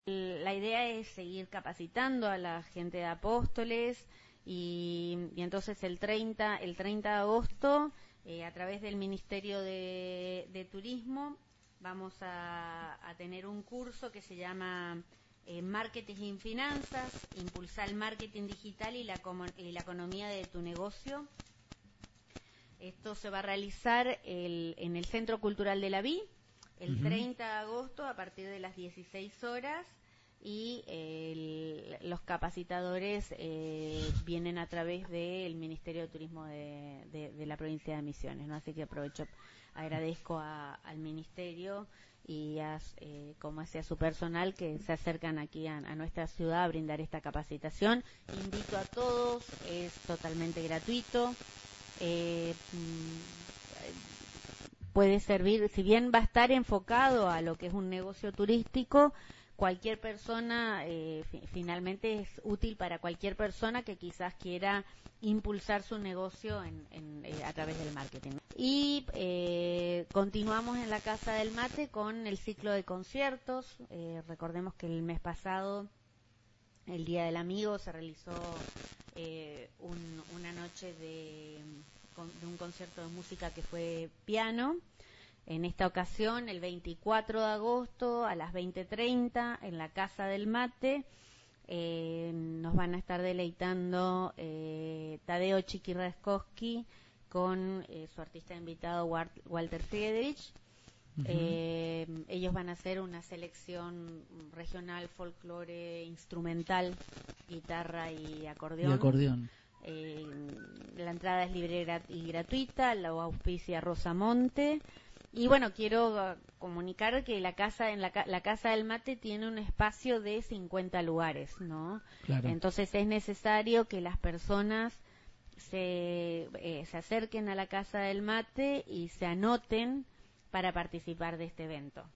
La idea es seguir capacitando a la gente de Apóstoles y entonces el 30 de agosto, a través del Ministerio de Turismo, vamos a tener un curso que se llama Marketing y Finanzas, impulsar el marketing digital y la economía de tu negocio. Esto se va a realizar en el Centro Cultural de la Vi, el 30 de agosto a partir de las 16 horas y los capacitadores vienen a través del Ministerio de Turismo de la provincia de Misiones, ¿no? Así que agradezco al Ministerio y como hacia su personal que se acercan aquí a nuestra ciudad a brindar esta capacitación. Invito a todos, es totalmente gratuito. Puede servir, si bien va a estar enfocado a lo que es un negocio turístico, cualquier persona, finalmente es útil para cualquier persona que quizás quiera impulsar su negocio a través del marketing. Y continuamos en la Casa del Mate con el ciclo de conciertos. Recordemos que el mes pasado, el Día del Amigo, se realizó una noche de un concierto de música que fue piano. En esta ocasión, el 24 de agosto a las 20:30 en la Casa del Mate, nos van a estar deleitando Tadeo Chicky-Raskowski con su artista invitado Walter Friedrich. Ellos van a hacer una selección regional, folclore, instrumental, guitarra y acordeón. La entrada es libre y gratuita, la auspicia Rosamonte. Y bueno, quiero comunicar que la Casa del Mate tiene un espacio de 50 lugares, ¿no? Claro. Entonces es necesario que las personas se acerquen a la Casa del Mate y se anoten para participar de este evento.